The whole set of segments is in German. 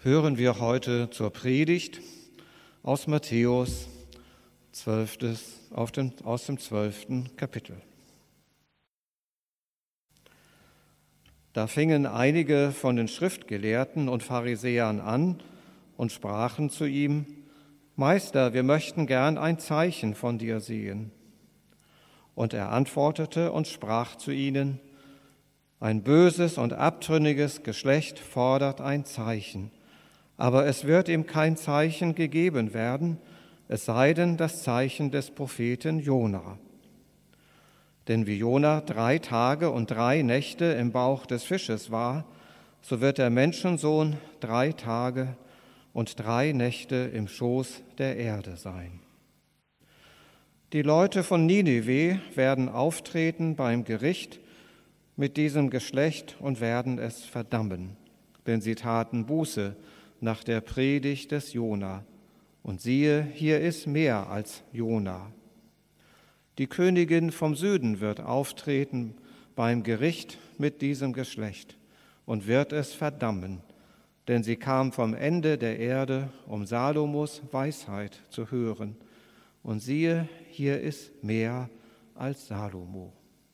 hören wir heute zur Predigt aus Matthäus 12. aus dem 12. Kapitel. Da fingen einige von den Schriftgelehrten und Pharisäern an und sprachen zu ihm: Meister, wir möchten gern ein Zeichen von dir sehen. Und er antwortete und sprach zu ihnen: Ein böses und abtrünniges Geschlecht fordert ein Zeichen, aber es wird ihm kein Zeichen gegeben werden, es sei denn das Zeichen des Propheten Jona. Denn wie Jona 3 Tage und 3 Nächte im Bauch des Fisches war, so wird der Menschensohn 3 Tage und 3 Nächte im Schoß der Erde sein. Die Leute von Ninive werden auftreten beim Gericht mit diesem Geschlecht und werden es verdammen, denn sie taten Buße nach der Predigt des Jona. Und siehe, hier ist mehr als Jona. Die Königin vom Süden wird auftreten beim Gericht mit diesem Geschlecht und wird es verdammen, denn sie kam vom Ende der Erde, um Salomos Weisheit zu hören. Und siehe, hier ist mehr als Salomo.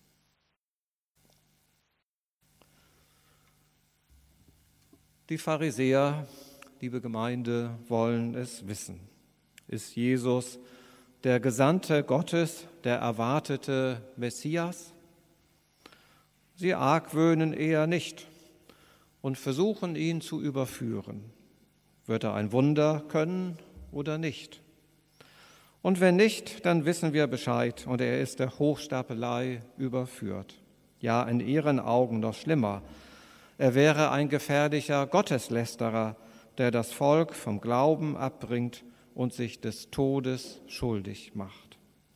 Die Pharisäer, liebe Gemeinde, wollen es wissen. Ist Jesus der Gesandte Gottes, der erwartete Messias? Sie argwöhnen eher nicht und versuchen, ihn zu überführen. Wird er ein Wunder können oder nicht? Und wenn nicht, dann wissen wir Bescheid und er ist der Hochstapelei überführt. Ja, in ihren Augen noch schlimmer. Er wäre ein gefährlicher Gotteslästerer, der das Volk vom Glauben abbringt und sich des Todes schuldig macht.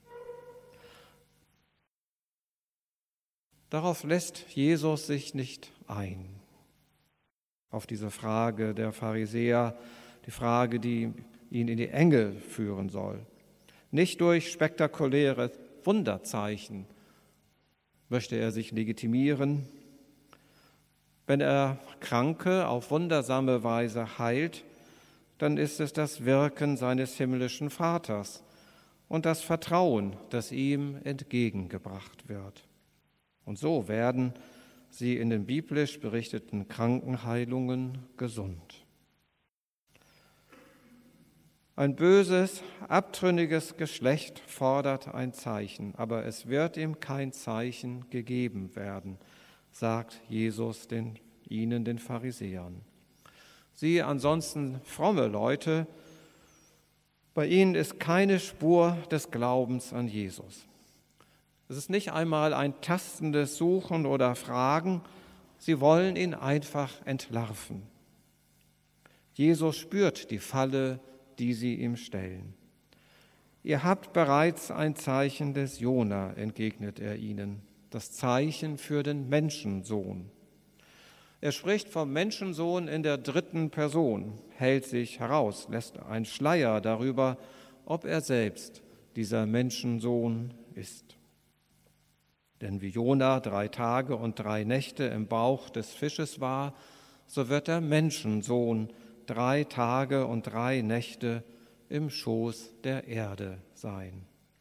Darauf lässt Jesus sich nicht ein. Auf diese Frage der Pharisäer, die Frage, die ihn in die Enge führen soll. Nicht durch spektakuläre Wunderzeichen möchte er sich legitimieren. Wenn er Kranke auf wundersame Weise heilt, dann ist es das Wirken seines himmlischen Vaters und das Vertrauen, das ihm entgegengebracht wird. Und so werden sie in den biblisch berichteten Krankenheilungen gesund. Ein böses, abtrünniges Geschlecht fordert ein Zeichen, aber es wird ihm kein Zeichen gegeben werden, sagt Jesus ihnen, den Pharisäern. Sie ansonsten fromme Leute, bei ihnen ist keine Spur des Glaubens an Jesus. Es ist nicht einmal ein tastendes Suchen oder Fragen, sie wollen ihn einfach entlarven. Jesus spürt die Falle, die sie ihm stellen. Ihr habt bereits ein Zeichen des Jona, entgegnet er ihnen, das Zeichen für den Menschensohn. Er spricht vom Menschensohn in der 3. Person, hält sich heraus, lässt einen Schleier darüber, ob er selbst dieser Menschensohn ist. Denn wie Jona 3 Tage und 3 Nächte im Bauch des Fisches war, so wird der Menschensohn 3 Tage und 3 Nächte im Schoß der Erde sein.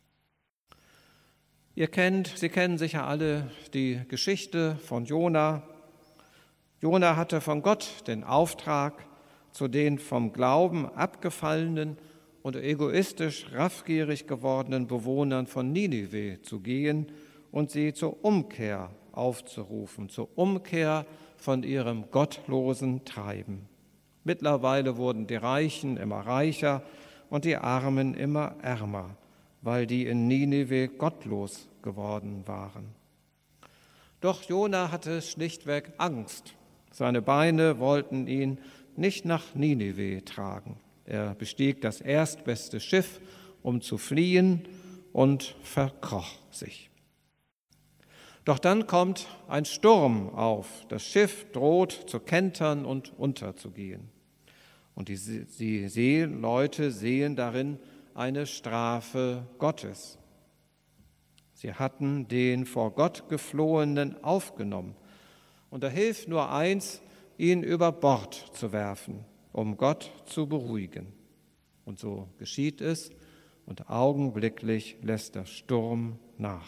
Sie kennen sicher alle die Geschichte von Jona. Jona hatte von Gott den Auftrag, zu den vom Glauben abgefallenen und egoistisch raffgierig gewordenen Bewohnern von Ninive zu gehen und sie zur Umkehr aufzurufen, zur Umkehr von ihrem gottlosen Treiben. Mittlerweile wurden die Reichen immer reicher und die Armen immer ärmer, weil die in Ninive gottlos geworden waren. Doch Jona hatte schlichtweg Angst. Seine Beine wollten ihn nicht nach Ninive tragen. Er bestieg das erstbeste Schiff, um zu fliehen, und verkroch sich. Doch dann kommt ein Sturm auf. Das Schiff droht zu kentern und unterzugehen. Und die Seeleute sehen darin eine Strafe Gottes. Sie hatten den vor Gott Geflohenen aufgenommen. Und da hilft nur eins, ihn über Bord zu werfen. um Gott zu beruhigen. Und so geschieht es, und augenblicklich lässt der Sturm nach.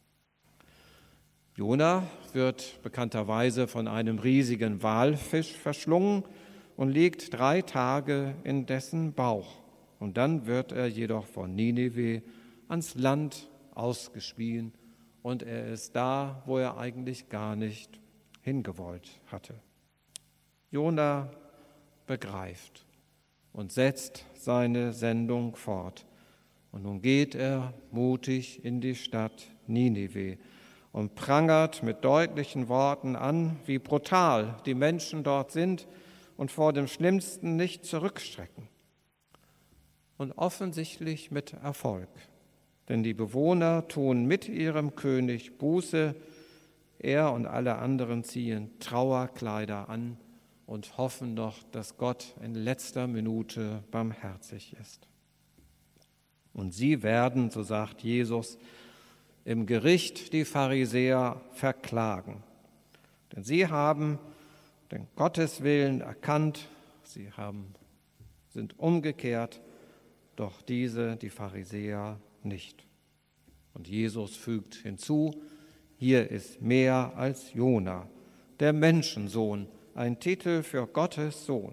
Jona wird bekannterweise von einem riesigen Walfisch verschlungen und liegt 3 Tage in dessen Bauch. Und dann wird er jedoch von Ninive ans Land ausgespien und er ist da, wo er eigentlich gar nicht hingewollt hatte. Jona begreift und setzt seine Sendung fort. Und nun geht er mutig in die Stadt Ninive und prangert mit deutlichen Worten an, wie brutal die Menschen dort sind und vor dem Schlimmsten nicht zurückschrecken. Und offensichtlich mit Erfolg, denn die Bewohner tun mit ihrem König Buße, er und alle anderen ziehen Trauerkleider an und hoffen noch, dass Gott in letzter Minute barmherzig ist. Und sie werden, so sagt Jesus, im Gericht die Pharisäer verklagen. Denn sie haben den Gotteswillen erkannt, sie sind umgekehrt, doch diese, die Pharisäer, nicht. Und Jesus fügt hinzu, hier ist mehr als Jona, der Menschensohn, ein Titel für Gottes Sohn.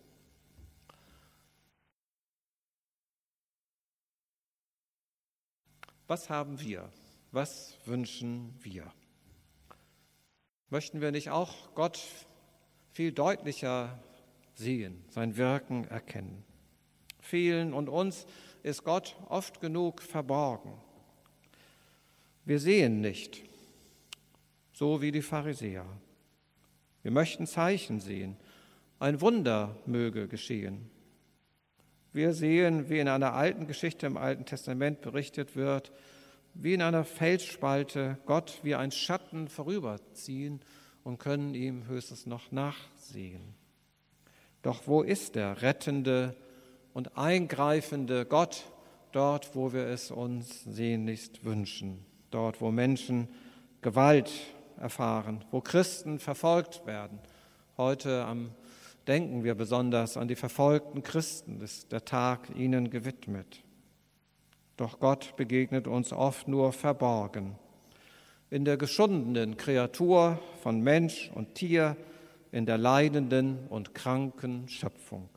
Was haben wir? Was wünschen wir? Möchten wir nicht auch Gott viel deutlicher sehen, sein Wirken erkennen? Vielen und uns ist Gott oft genug verborgen. Wir sehen nicht, so wie die Pharisäer. Wir möchten Zeichen sehen. Ein Wunder möge geschehen. Wir sehen, wie in einer alten Geschichte im Alten Testament berichtet wird, wie in einer Felsspalte Gott wie ein Schatten vorüberziehen und können ihm höchstens noch nachsehen. Doch wo ist der rettende und eingreifende Gott dort, wo wir es uns sehnlichst wünschen? Dort, wo Menschen Gewalt erfahren, wo Christen verfolgt werden. Heute denken wir besonders an die verfolgten Christen, ist der Tag ihnen gewidmet. Doch Gott begegnet uns oft nur verborgen. In der geschundenen Kreatur von Mensch und Tier, in der leidenden und kranken Schöpfung.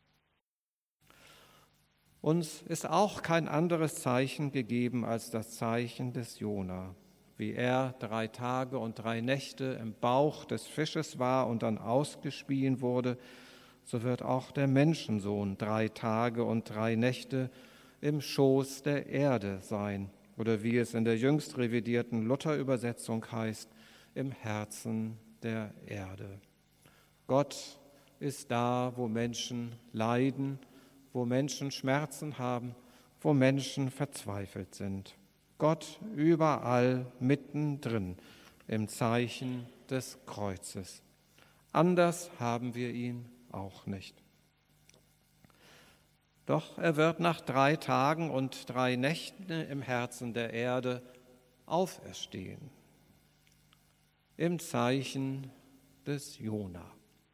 Uns ist auch kein anderes Zeichen gegeben als das Zeichen des Jona. Wie er 3 Tage und 3 Nächte im Bauch des Fisches war und dann ausgespien wurde, so wird auch der Menschensohn 3 Tage und 3 Nächte im Schoß der Erde sein. Oder wie es in der jüngst revidierten Luther-Übersetzung heißt, im Herzen der Erde. Gott ist da, wo Menschen leiden, wo Menschen Schmerzen haben, wo Menschen verzweifelt sind. Gott überall mittendrin im Zeichen des Kreuzes. Anders haben wir ihn auch nicht. Doch er wird nach 3 Tagen und 3 Nächten im Herzen der Erde auferstehen. Im Zeichen des Jona.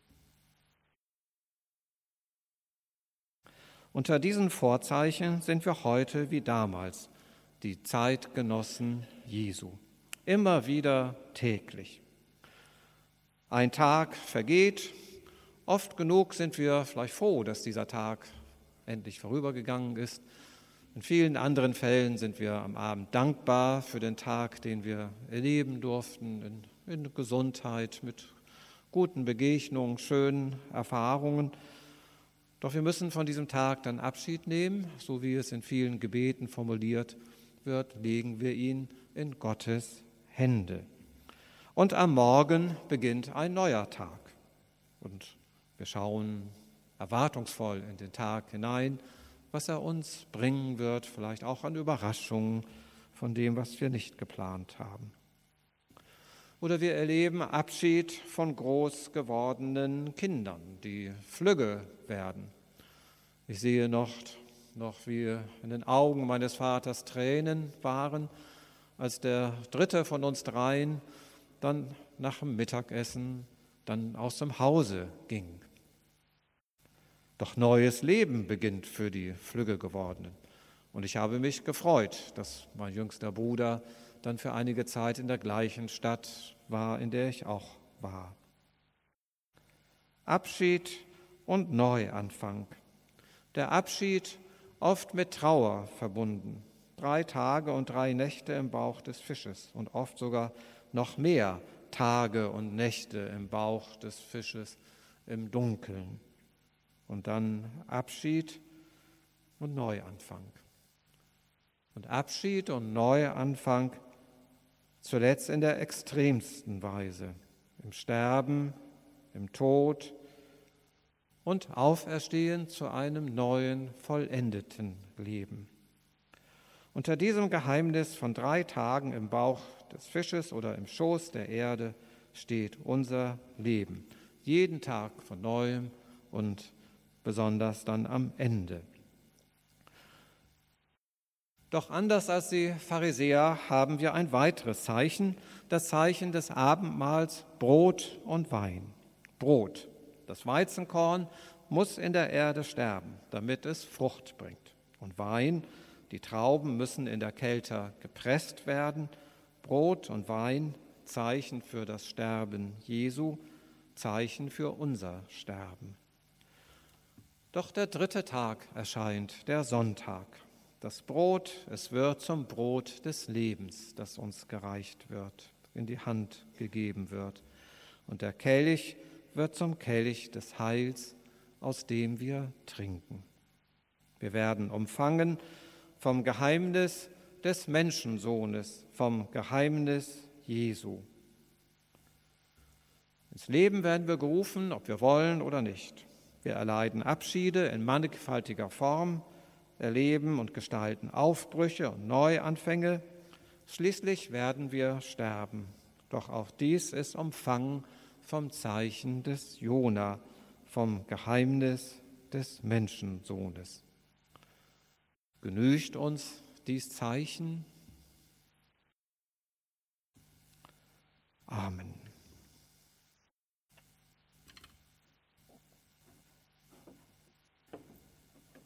Unter diesen Vorzeichen sind wir heute wie damals, die Zeitgenossen Jesu. Immer wieder täglich. Ein Tag vergeht. Oft genug sind wir vielleicht froh, dass dieser Tag endlich vorübergegangen ist. In vielen anderen Fällen sind wir am Abend dankbar für den Tag, den wir erleben durften, in Gesundheit, mit guten Begegnungen, schönen Erfahrungen. Doch wir müssen von diesem Tag dann Abschied nehmen, so wie es in vielen Gebeten formuliert wird, legen wir ihn in Gottes Hände. Und am Morgen beginnt ein neuer Tag. Und wir schauen erwartungsvoll in den Tag hinein, was er uns bringen wird, vielleicht auch an Überraschungen von dem, was wir nicht geplant haben. Oder wir erleben Abschied von groß gewordenen Kindern, die flügge werden. Ich sehe noch wie in den Augen meines Vaters Tränen waren, als der dritte von uns dreien dann nach dem Mittagessen dann aus dem Hause ging. Doch neues Leben beginnt für die flügge gewordenen. Und ich habe mich gefreut, dass mein jüngster Bruder dann für einige Zeit in der gleichen Stadt war, in der ich auch war. Abschied und Neuanfang. Der Abschied oft mit Trauer verbunden. 3 Tage und 3 Nächte im Bauch des Fisches und oft sogar noch mehr Tage und Nächte im Bauch des Fisches im Dunkeln. Und dann Abschied und Neuanfang. Und Abschied und Neuanfang zuletzt in der extremsten Weise, im Sterben, im Tod und Auferstehen zu einem neuen, vollendeten Leben. Unter diesem Geheimnis von 3 Tagen im Bauch des Fisches oder im Schoß der Erde steht unser Leben. Jeden Tag von Neuem und besonders dann am Ende. Doch anders als die Pharisäer haben wir ein weiteres Zeichen, das Zeichen des Abendmahls Brot und Wein. Brot, das Weizenkorn, muss in der Erde sterben, damit es Frucht bringt. Und Wein, die Trauben müssen in der Kälte gepresst werden. Brot und Wein, Zeichen für das Sterben Jesu, Zeichen für unser Sterben. Doch der 3. Tag erscheint, der Sonntag. Das Brot, es wird zum Brot des Lebens, das uns gereicht wird, in die Hand gegeben wird. Und der Kelch wird zum Kelch des Heils, aus dem wir trinken. Wir werden umfangen vom Geheimnis des Menschensohnes, vom Geheimnis Jesu. Ins Leben werden wir gerufen, ob wir wollen oder nicht. Wir erleiden Abschiede in mannigfaltiger Form, erleben und gestalten Aufbrüche und Neuanfänge. Schließlich werden wir sterben. Doch auch dies ist umfangen vom Zeichen des Jona, vom Geheimnis des Menschensohnes. Genügt uns dies Zeichen? Amen.